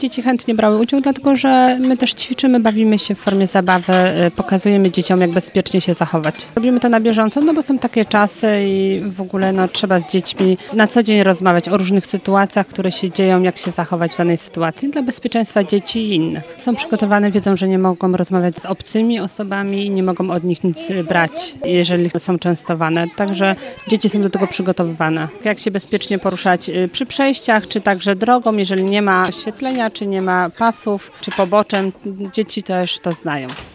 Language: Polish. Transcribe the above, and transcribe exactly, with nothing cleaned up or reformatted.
Dzieci chętnie brały udział, dlatego że my też ćwiczymy, bawimy się w formie zabawy, pokazujemy dzieciom, jak bezpiecznie się zachować. Robimy to na bieżąco, no bo są takie czasy i w ogóle no, trzeba z dziećmi na co dzień rozmawiać o różnych sytuacjach, które się dzieją, jak się zachować w danej sytuacji dla bezpieczeństwa dzieci i innych. Są przygotowane, wiedzą, że nie mogą rozmawiać z obcymi osobami, nie mogą od nich nic brać, jeżeli są częstowane. Także dzieci są do tego przygotowywane. Jak się bezpiecznie poruszać przy przejściach, czy także drogą, jeżeli nie ma oświetlenia, czy nie ma pasów, czy poboczem, dzieci też to znają.